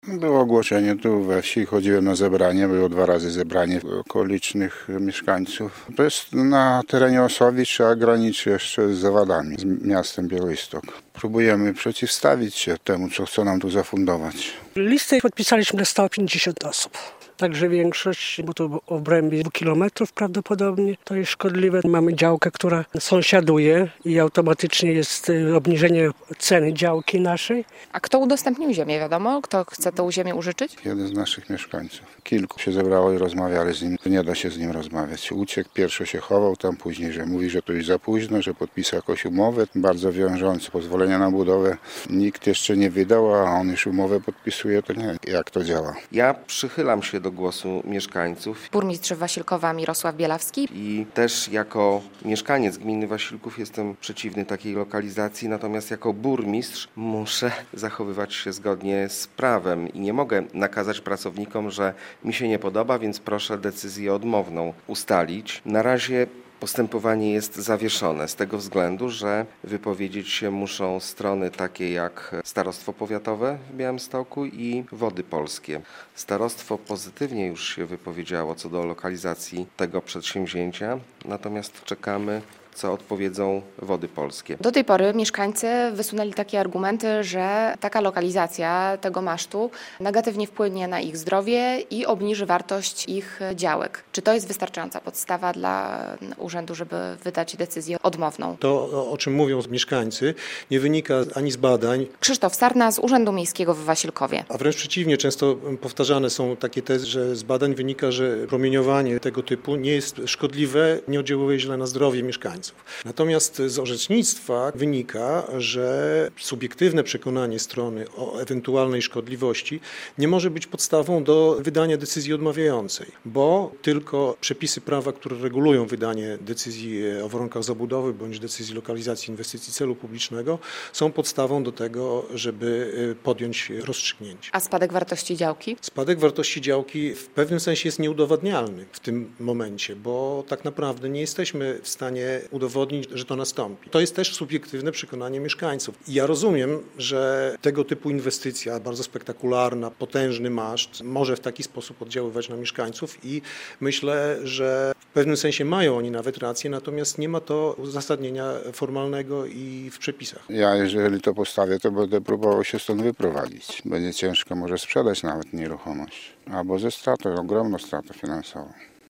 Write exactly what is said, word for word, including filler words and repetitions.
Było ogłoszenie tu we wsi, chodziłem na zebranie, było dwa razy zebranie okolicznych mieszkańców. To jest na terenie Osowicz, a graniczy jeszcze z Zawadami, z miastem Białystok. Próbujemy przeciwstawić się temu, co chcą nam tu zafundować. Listę podpisaliśmy na sto pięćdziesiąt osób. Także większość, bo to w obrębie dwóch kilometrów prawdopodobnie, to jest szkodliwe. Mamy działkę, która sąsiaduje i automatycznie jest obniżenie ceny działki naszej. A kto udostępnił ziemię, wiadomo? Kto chce tą ziemię użyczyć? Jeden z naszych mieszkańców. Kilku się zebrało i rozmawiali z nim. Nie da się z nim rozmawiać. Uciekł, pierwszy się chował, tam później, że mówi, że to już za późno, że podpisał jakąś umowę bardzo wiążącą. Pozwolenia na budowę nikt jeszcze nie wydał, a on już umowę podpisuje, to nie wiem, jak to działa. Ja przychylam się do głosu mieszkańców. Burmistrz Wasilkowa Mirosław Bielawski. I też jako mieszkaniec gminy Wasilków jestem przeciwny takiej lokalizacji, natomiast jako burmistrz muszę zachowywać się zgodnie z prawem i nie mogę nakazać pracownikom, że mi się nie podoba, więc proszę decyzję odmowną ustalić. Na razie postępowanie jest zawieszone z tego względu, że wypowiedzieć się muszą strony takie jak Starostwo Powiatowe w Białymstoku i Wody Polskie. Starostwo pozytywnie już się wypowiedziało co do lokalizacji tego przedsięwzięcia, natomiast czekamy, co odpowiedzą Wody Polskie. Do tej pory mieszkańcy wysunęli takie argumenty, że taka lokalizacja tego masztu negatywnie wpłynie na ich zdrowie i obniży wartość ich działek. Czy to jest wystarczająca podstawa dla urzędu, żeby wydać decyzję odmowną? To, o czym mówią mieszkańcy, nie wynika ani z badań. Krzysztof Sarna z Urzędu Miejskiego w Wasilkowie. A wręcz przeciwnie, często powtarzane są takie tezy, że z badań wynika, że promieniowanie tego typu nie jest szkodliwe, nie oddziałuje źle na zdrowie mieszkańców. Natomiast z orzecznictwa wynika, że subiektywne przekonanie strony o ewentualnej szkodliwości nie może być podstawą do wydania decyzji odmawiającej, bo tylko przepisy prawa, które regulują wydanie decyzji o warunkach zabudowy bądź decyzji lokalizacji inwestycji celu publicznego są podstawą do tego, żeby podjąć rozstrzygnięcie. A spadek wartości działki? Spadek wartości działki w pewnym sensie jest nieudowadnialny w tym momencie, bo tak naprawdę nie jesteśmy w stanie udowodnić, że to nastąpi. To jest też subiektywne przekonanie mieszkańców. I ja rozumiem, że tego typu inwestycja, bardzo spektakularna, potężny maszt, może w taki sposób oddziaływać na mieszkańców i myślę, że w pewnym sensie mają oni nawet rację, natomiast nie ma to uzasadnienia formalnego i w przepisach. Ja jeżeli to postawię, to będę próbował się stąd wyprowadzić. Będzie ciężko może sprzedać nawet nieruchomość. Albo ze stratą, ogromną stratą finansową.